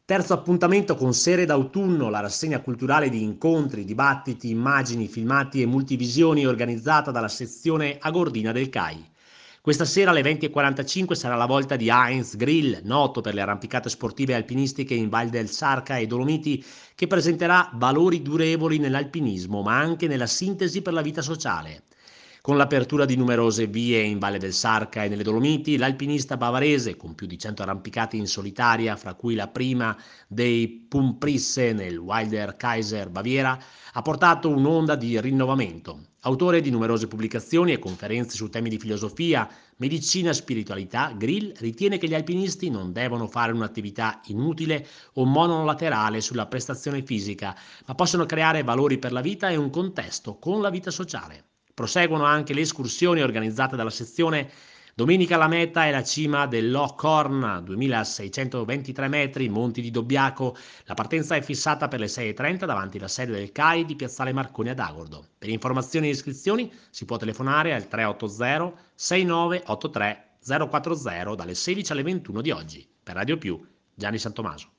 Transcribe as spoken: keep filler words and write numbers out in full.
Terzo appuntamento con Sere d'autunno, la rassegna culturale di incontri, dibattiti, immagini, filmati e multivisioni organizzata dalla sezione Agordina del C A I. Questa sera alle venti e quarantacinque sarà la volta di Heinz Grill, noto per le arrampicate sportive e alpinistiche in Val del Sarca e Dolomiti, che presenterà valori durevoli nell'alpinismo, ma anche nella sintesi per la vita sociale. Con l'apertura di numerose vie in Valle del Sarca e nelle Dolomiti, l'alpinista bavarese, con più di cento arrampicate in solitaria, fra cui la prima dei Pumprisse nel Wilder Kaiser Baviera, ha portato un'onda di rinnovamento. Autore di numerose pubblicazioni e conferenze su temi di filosofia, medicina e spiritualità, Grill ritiene che gli alpinisti non devono fare un'attività inutile o monolaterale sulla prestazione fisica, ma possono creare valori per la vita e un contesto con la vita sociale. Proseguono anche le escursioni organizzate dalla sezione. Domenica la meta è la cima del Loch Horn, duemilaseicentoventitré metri, Monti di Dobbiaco. La partenza è fissata per le sei e trenta davanti alla sede del C A I di Piazzale Marconi ad Agordo. Per informazioni e iscrizioni si può telefonare al tre otto zero sei nove otto tre zero quattro zero dalle sedici alle ventuno di oggi. Per Radio Più, Gianni Santomaso.